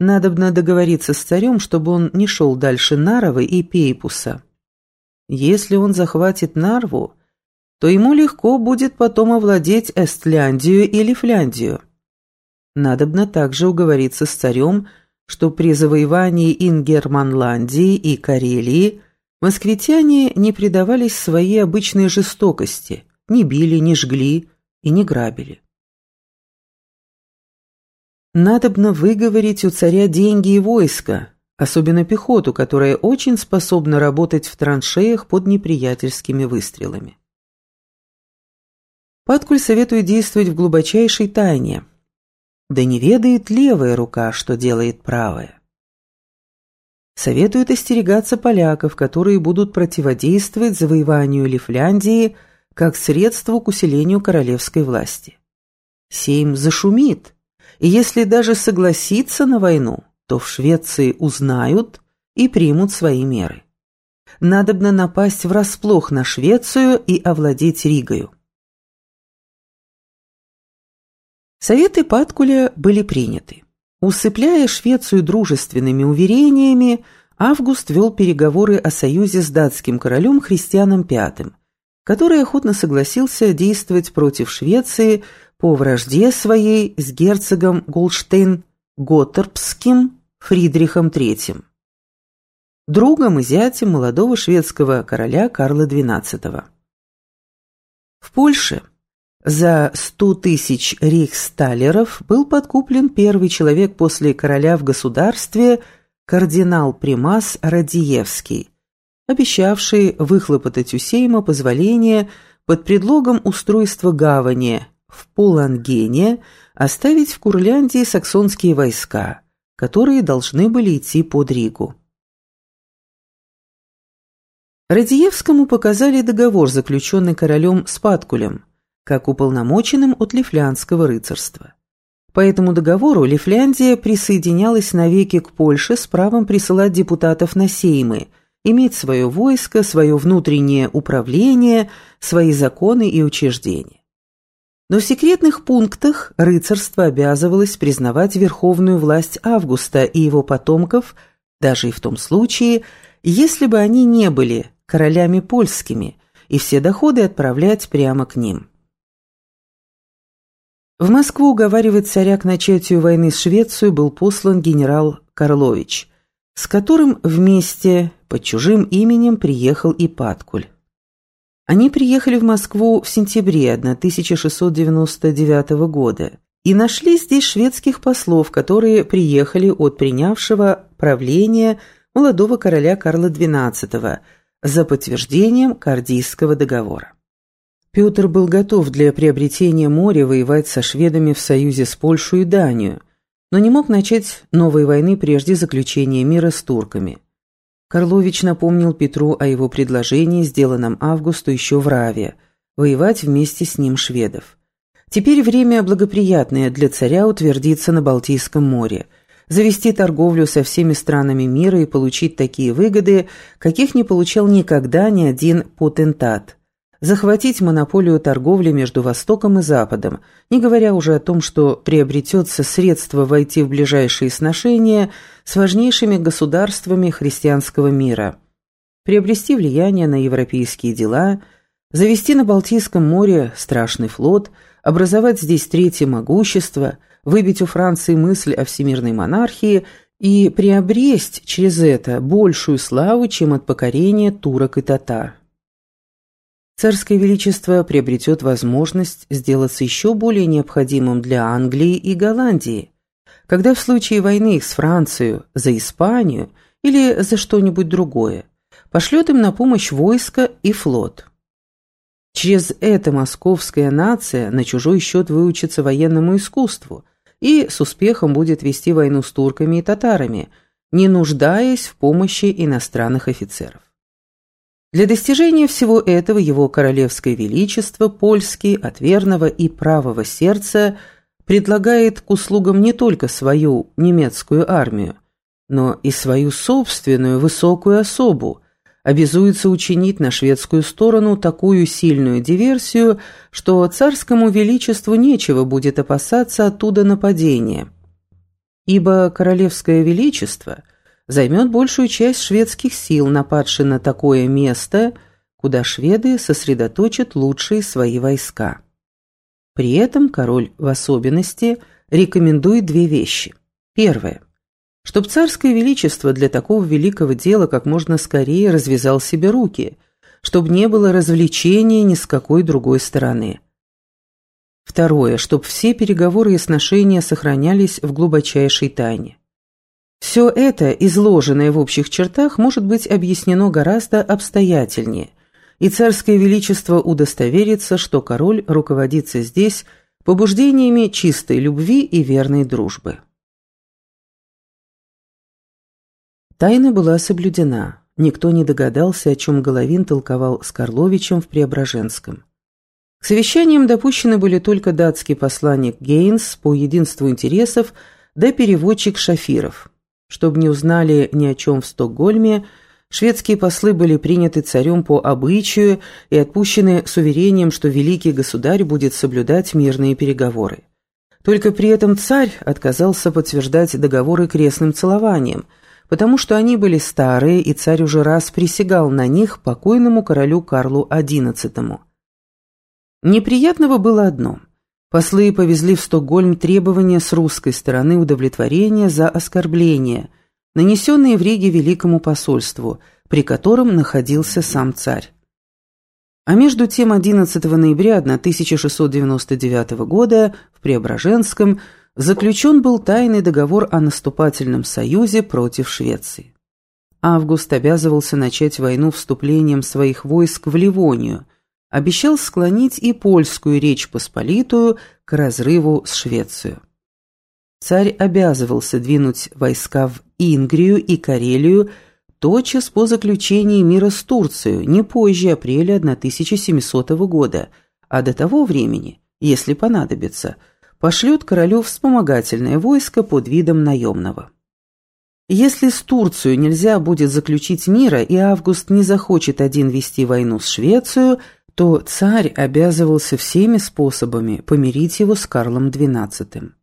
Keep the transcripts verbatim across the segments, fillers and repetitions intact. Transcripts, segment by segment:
Надобно договориться с царем, чтобы он не шел дальше Нарвы и Пейпуса. Если он захватит Нарву, то ему легко будет потом овладеть Эстляндию или Фляндию. Надобно также уговориться с царем, что при завоевании Ингерманландии и Карелии москвитяне не предавались своей обычной жестокости, не били, не жгли и не грабили. Надобно выговорить у царя деньги и войско, особенно пехоту, которая очень способна работать в траншеях под неприятельскими выстрелами. Паткуль советует действовать в глубочайшей тайне. Да не ведает левая рука, что делает правая. Советует остерегаться поляков, которые будут противодействовать завоеванию Лифляндии как средству к усилению королевской власти. Сейм зашумит, и если даже согласится на войну, то в Швеции узнают и примут свои меры. Надобно напасть врасплох на Швецию и овладеть Ригою. Советы Паткуля были приняты. Усыпляя Швецию дружественными уверениями, Август вел переговоры о союзе с датским королем Христианом пятым, который охотно согласился действовать против Швеции по вражде своей с герцогом Голштейн-Готторпским Фридрихом третьим, другом и зятем молодого шведского короля Карла двенадцатого. В Польше за сто тысяч рейхсталлеров был подкуплен первый человек после короля в государстве, кардинал-примас Радзиевский, обещавший выхлопотать у Сейма позволение под предлогом устройства гавани в Полангене оставить в Курляндии саксонские войска, которые должны были идти под Ригу. Радзиевскому показали договор, заключенный королем с Паткулем, как уполномоченным от лифляндского рыцарства. По этому договору Лифляндия присоединялась навеки к Польше с правом присылать депутатов на сеймы, иметь свое войско, свое внутреннее управление, свои законы и учреждения. Но в секретных пунктах рыцарство обязывалось признавать верховную власть Августа и его потомков, даже и в том случае, если бы они не были королями польскими, и все доходы отправлять прямо к ним. В Москву уговаривать царя к начатию войны с Швецией был послан генерал Карлович, с которым вместе под чужим именем приехал и Паткуль. Они приехали в Москву в сентябре тысяча шестьсот девяносто девятого года и нашли здесь шведских послов, которые приехали от принявшего правления молодого короля Карла двенадцатого за подтверждением Кардийского договора. Петр был готов для приобретения моря воевать со шведами в союзе с Польшей и Данию, но не мог начать новой войны прежде заключения мира с турками. Карлович напомнил Петру о его предложении, сделанном Августу еще в Раве, воевать вместе с ним шведов. Теперь время благоприятное для царя утвердиться на Балтийском море, завести торговлю со всеми странами мира и получить такие выгоды, каких не получал никогда ни один потентат. Захватить монополию торговли между Востоком и Западом, не говоря уже о том, что приобретется средство войти в ближайшие сношения с важнейшими государствами христианского мира, приобрести влияние на европейские дела, завести на Балтийском море страшный флот, образовать здесь третье могущество, выбить у Франции мысль о всемирной монархии и приобрести через это большую славу, чем от покорения турок и татар. Царское величество приобретет возможность сделаться еще более необходимым для Англии и Голландии, когда в случае войны их с Францией за Испанию или за что-нибудь другое пошлет им на помощь войско и флот. Через это московская нация на чужой счет выучится военному искусству и с успехом будет вести войну с турками и татарами, не нуждаясь в помощи иностранных офицеров. Для достижения всего этого его королевское величество, польский, от верного и правого сердца, предлагает к услугам не только свою немецкую армию, но и свою собственную высокую особу, обязуется учинить на шведскую сторону такую сильную диверсию, что царскому величеству нечего будет опасаться оттуда нападения. ибо королевское величество займет большую часть шведских сил, нападши на такое место, куда шведы сосредоточат лучшие свои войска. При этом король в особенности рекомендует две вещи. Первое. Чтоб царское величество для такого великого дела как можно скорее развязал себе руки, чтобы не было развлечения ни с какой другой стороны. Второе. Чтоб все переговоры и сношения сохранялись в глубочайшей тайне. Все это, изложенное в общих чертах, может быть объяснено гораздо обстоятельнее, и царское величество удостоверится, что король руководится здесь побуждениями чистой любви и верной дружбы. Тайна была соблюдена. Никто не догадался, о чем Головин толковал с Карловичем в Преображенском. К совещаниям допущены были только датский посланник Гейнс по единству интересов да переводчик Шафиров. Чтобы не узнали ни о чем в Стокгольме, шведские послы были приняты царем по обычаю и отпущены с уверением, что великий государь будет соблюдать мирные переговоры. Только при этом царь отказался подтверждать договоры крестным целованием, потому что они были старые, и царь уже раз присягал на них покойному королю Карлу одиннадцатому. Неприятного было одно. Послы повезли в Стокгольм требования с русской стороны удовлетворения за оскорбления, нанесенные в Риге Великому посольству, при котором находился сам царь. А между тем одиннадцатого ноября тысяча шестьсот девяносто девятого года в Преображенском заключен был тайный договор о наступательном союзе против Швеции. Август обязывался начать войну вступлением своих войск в Ливонию, обещал склонить и польскую Речь Посполитую к разрыву с Швецией. Царь обязывался двинуть войска в Ингрию и Карелию тотчас по заключении мира с Турцией, не позже апреля тысяча семисотого года, а до того времени, если понадобится, пошлет королю вспомогательное войско под видом наемного. Если с Турцией нельзя будет заключить мира, и Август не захочет один вести войну с Швецией, то царь обязывался всеми способами помирить его с Карлом двенадцатым.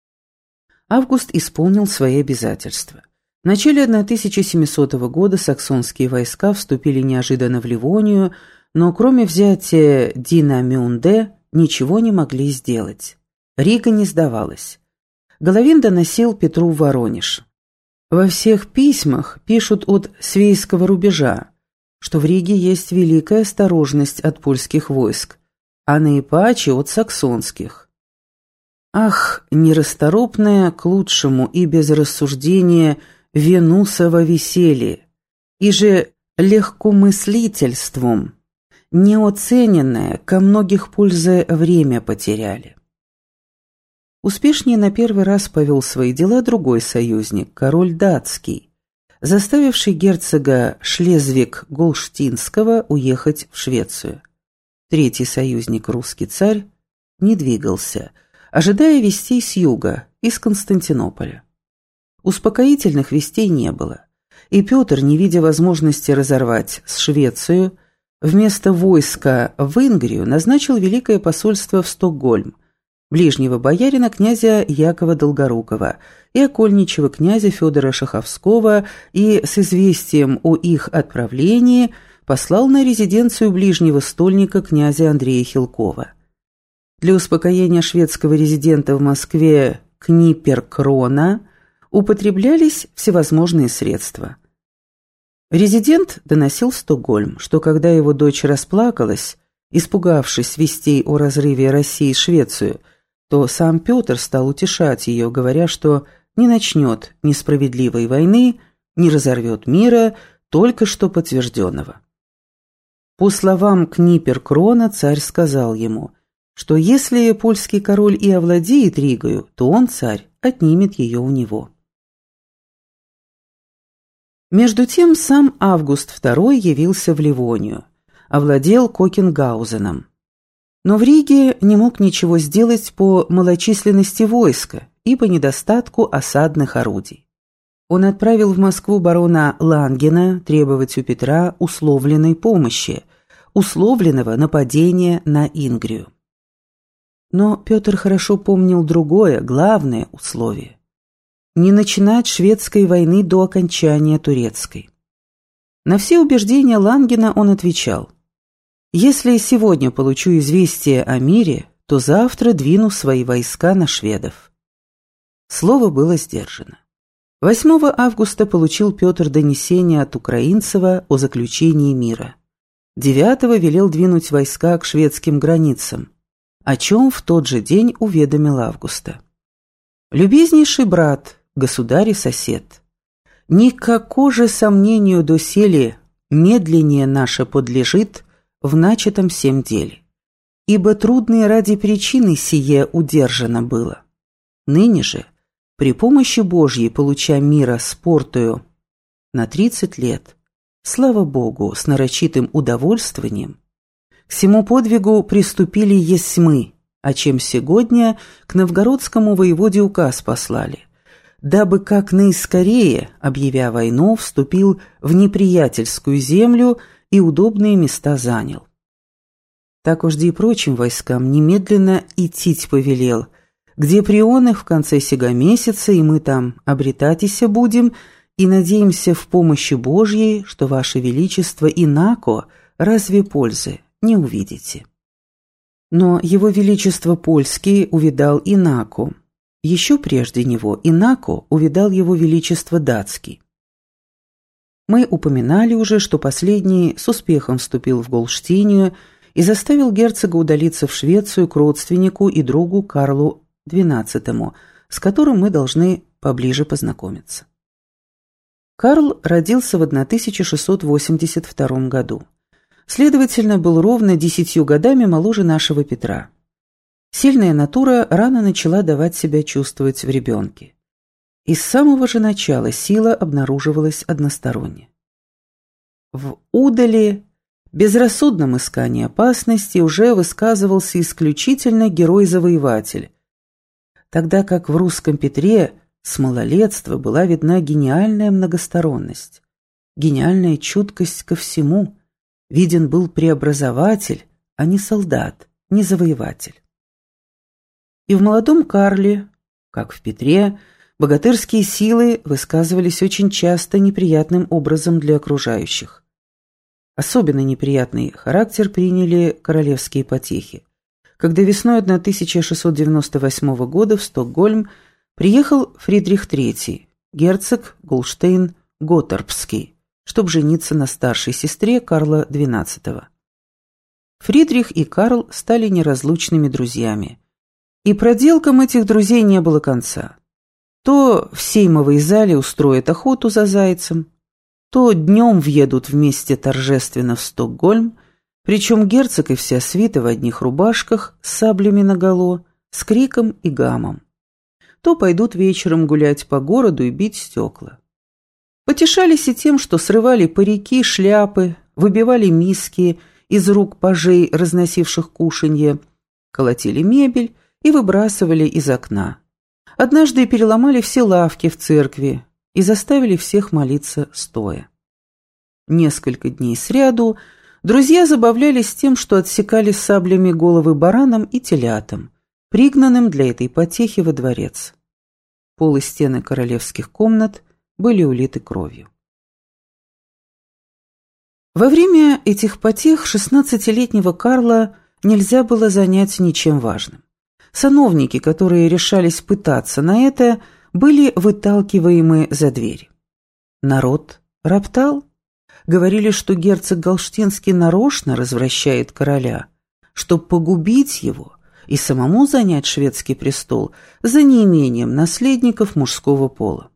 Август исполнил свои обязательства. В начале тысяча семисотого года саксонские войска вступили неожиданно в Ливонию, но кроме взятия Динамюнде ничего не могли сделать. Рига не сдавалась. Головин доносил Петру в Воронеж. Во всех письмах пишут от Свейского рубежа, что в Риге есть великая осторожность от польских войск, а наипаче от саксонских. Ах, нерасторопное к лучшему и без рассуждения Венусово веселье, и же легкомыслительством, неоцененное, ко многих пользы время потеряли. Успешнее на первый раз повел свои дела другой союзник, король датский, заставивший герцога Шлезвиг-Голштинского уехать в Швецию. Третий союзник, русский царь, не двигался, ожидая вестей с юга, из Константинополя. Успокоительных вестей не было, и Петр, не видя возможности разорвать с Швецией, вместо войска в Ингрию назначил великое посольство в Стокгольм, ближнего боярина князя Якова Долгорукова и окольничего князя Федора Шаховского, и с известием о их отправлении послал на резиденцию ближнего стольника князя Андрея Хилкова. Для успокоения шведского резидента в Москве Книпер-Крона употреблялись всевозможные средства. Резидент доносил в Стокгольм, что когда его дочь расплакалась, испугавшись вестей о разрыве России с Швецией, то сам Петр стал утешать ее, говоря, что не начнет несправедливой войны, не разорвет мира, только что подтвержденного. По словам Книпер-Крона, царь сказал ему, что если польский король и овладеет Ригою, то он, царь, отнимет ее у него. Между тем сам Август второй явился в Ливонию, овладел Кокенгаузеном. Но в Риге не мог ничего сделать по малочисленности войска и по недостатку осадных орудий. Он отправил в Москву барона Лангена требовать у Петра условленной помощи, условленного нападения на Ингрию. Но Петр хорошо помнил другое, главное условие. не начинать шведской войны до окончания турецкой. На все убеждения Лангена он отвечал: «Если сегодня получу известие о мире, то завтра двину свои войска на шведов». Слово было сдержано. восьмого августа получил Петр донесение от Украинцева о заключении мира. девятого велел двинуть войска к шведским границам, о чем в тот же день уведомил Августа. «Любезнейший брат, государь и сосед, никако же сомнению доселе медленнее наше подлежит в начатом сем деле, ибо трудные ради причины сие удержано было. Ныне же, при помощи Божьей получа мира с Портою на тридцать лет, слава Богу, с нарочитым удовольствованием, к всему подвигу приступили есть мы, о чем сегодня к новгородскому воеводе указ послали, дабы как наискорее, объявя войну, вступил в неприятельскую землю и удобные места занял. Так вожди и прочим войскам немедленно идти повелел, где прионы в конце сего месяца, и мы там обретатися будем, и надеемся в помощи Божьей, что ваше величество инако разве пользы не увидите. Но его величество польский увидал инако. Еще прежде него инако увидал его величество датский. Мы упоминали уже, что последний с успехом вступил в Голштинию и заставил герцога удалиться в Швецию к родственнику и другу Карлу двенадцатому, с которым мы должны поближе познакомиться. Карл родился в тысяча шестьсот восемьдесят втором году. Следовательно, был ровно десятью годами моложе нашего Петра. Сильная натура рано начала давать себя чувствовать в ребенке. И с самого же начала сила обнаруживалась односторонне. В удали, безрассудном искании опасности уже высказывался исключительно герой-завоеватель, тогда как в русском Петре с малолетства была видна гениальная многосторонность, гениальная чуткость ко всему, виден был преобразователь, а не солдат, не завоеватель. И в молодом Карле, как в Петре, богатырские силы высказывались очень часто неприятным образом для окружающих. Особенно неприятный характер приняли королевские потехи, когда весной тысяча шестьсот девяносто восьмого года в Стокгольм приехал Фридрих третий, герцог Голштейн-Готторпский, чтобы жениться на старшей сестре Карла двенадцатого. Фридрих и Карл стали неразлучными друзьями, и проделкам этих друзей не было конца. То в Сеймовой зале устроят охоту за зайцем, то днем въедут вместе торжественно в Стокгольм, причем герцог и вся свита в одних рубашках с саблями наголо, с криком и гамом. То пойдут вечером гулять по городу и бить стекла. Потешались и тем, что срывали парики, шляпы, выбивали миски из рук пажей, разносивших кушанье, колотили мебель и выбрасывали из окна. Однажды переломали все лавки в церкви и заставили всех молиться стоя. Несколько дней сряду друзья забавлялись тем, что отсекали саблями головы баранам и телятам, пригнанным для этой потехи во дворец. Пол и стены королевских комнат были улиты кровью. Во время этих потех шестнадцатилетнего Карла нельзя было занять ничем важным. Сановники, которые решались пытаться на это, были выталкиваемы за дверь. Народ роптал. Говорили, что герцог Голштинский нарочно развращает короля, чтобы погубить его и самому занять шведский престол за неимением наследников мужского пола.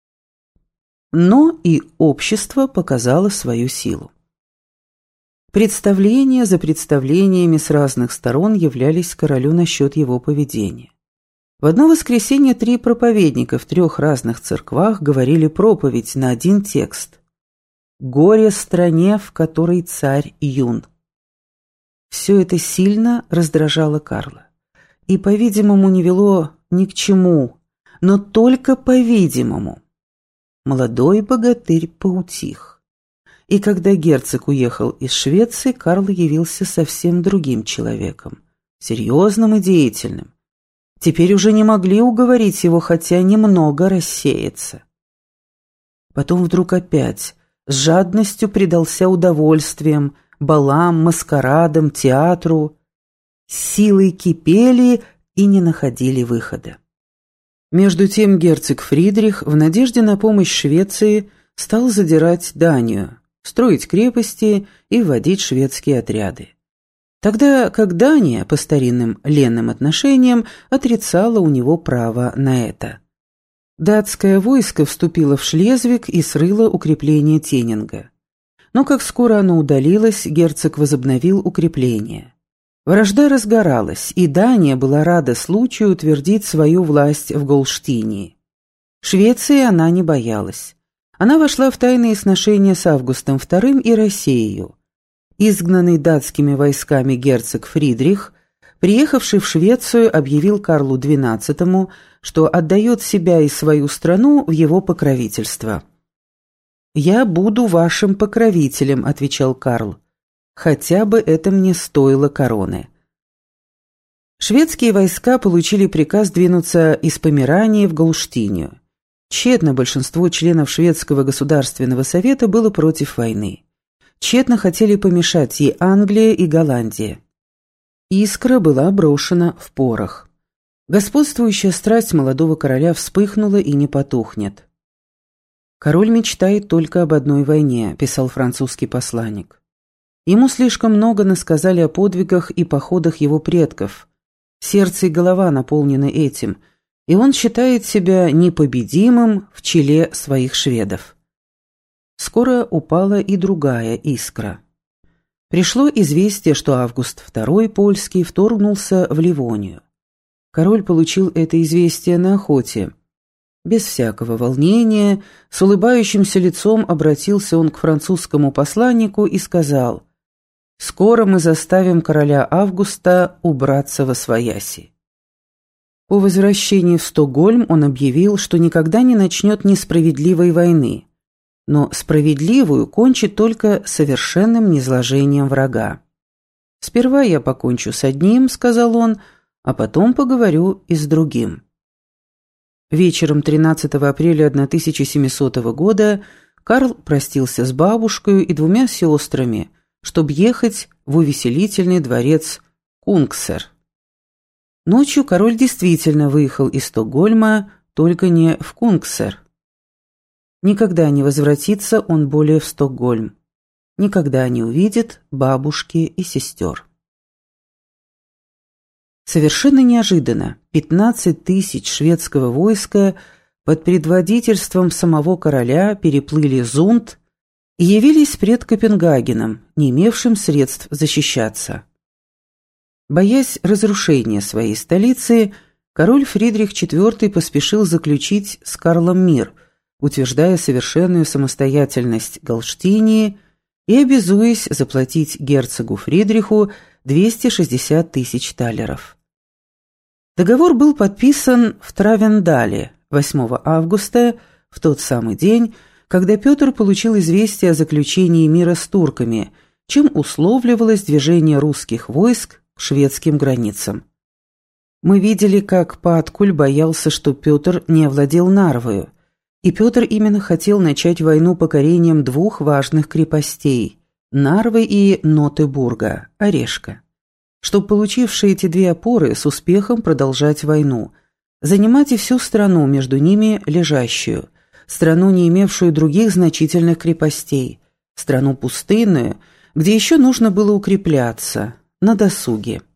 Но и общество показало свою силу. Представления за представлениями с разных сторон являлись королю насчет его поведения. В одно воскресенье три проповедника в трех разных церквах говорили проповедь на один текст: «Горе стране, в которой царь юн». Все это сильно раздражало Карла и, по-видимому, не вело ни к чему, но только по-видимому. Молодой богатырь поутих. И когда герцог уехал из Швеции, Карл явился совсем другим человеком, серьезным и деятельным. теперь уже не могли уговорить его хотя немного рассеяться. Потом вдруг опять с жадностью предался удовольствиям, балам, маскарадам, театру. Силы кипели и не находили выхода. Между тем герцог Фридрих в надежде на помощь Швеции стал задирать Данию, строить крепости и вводить шведские отряды. Тогда как Дания, по старинным ленным отношениям, отрицала у него право на это. Датское войско вступило в Шлезвиг и срыло укрепление Теннинга. Но как скоро оно удалилось, герцог возобновил укрепление. Вражда разгоралась, и Дания была рада случаю утвердить свою власть в Голштинии. Швеции она не боялась. Она вошла в тайные сношения с Августом вторым и Россией. Изгнанный датскими войсками герцог Фридрих, приехавший в Швецию, объявил Карлу двенадцатому, что отдает себя и свою страну в его покровительство. «Я буду вашим покровителем», — отвечал Карл, — «хотя бы это мне стоило короны». Шведские войска получили приказ двинуться из Померании в Голштинию. Тщетно большинство членов Шведского государственного совета было против войны. Тщетно хотели помешать ей Англия и Голландия. Искра была брошена в порох. Господствующая страсть молодого короля вспыхнула и не потухнет. «Король мечтает только об одной войне», – писал французский посланник. Ему слишком много насказали о подвигах и походах его предков. Сердце и голова наполнены этим, и он считает себя непобедимым в челе своих шведов. Скоро упала и другая искра. Пришло известие, что Август второй польский вторгнулся в Ливонию. Король получил это известие на охоте. Без всякого волнения, с улыбающимся лицом обратился он к французскому посланнику и сказал: «Скоро мы заставим короля Августа убраться восвояси». По возвращении в Стокгольм он объявил, что никогда не начнет несправедливой войны, но справедливую кончит только совершенным низложением врага. «Сперва я покончу с одним», — сказал он, — «а потом поговорю и с другим». Вечером тринадцатого апреля тысяча семисотого года Карл простился с бабушкой и двумя сестрами, чтобы ехать в увеселительный дворец Кунгсер. Ночью король действительно выехал из Стокгольма, только не в Кунгсер. Никогда не возвратится он более в Стокгольм. Никогда не увидит бабушки и сестер. Совершенно неожиданно пятнадцать тысяч шведского войска под предводительством самого короля переплыли Зунд и явились пред Копенгагеном, не имевшим средств защищаться. Боясь разрушения своей столицы, король Фридрих четвёртый поспешил заключить с Карлом мир, утверждая совершенную самостоятельность Голштинии и обязуясь заплатить герцогу Фридриху двести шестьдесят тысяч талеров. Договор был подписан в Травендале восьмого августа, в тот самый день, когда Петр получил известие о заключении мира с турками, чем условливалось движение русских войск к шведским границам. Мы видели, как Паткуль боялся, что Петр не овладел Нарвою, и Петр именно хотел начать войну покорением двух важных крепостей – Нарвы и Нотебурга, Орешка, чтобы, получившие эти две опоры, с успехом продолжать войну, занимать и всю страну между ними лежащую, страну, не имевшую других значительных крепостей, страну пустынную, где еще нужно было укрепляться, на досуге.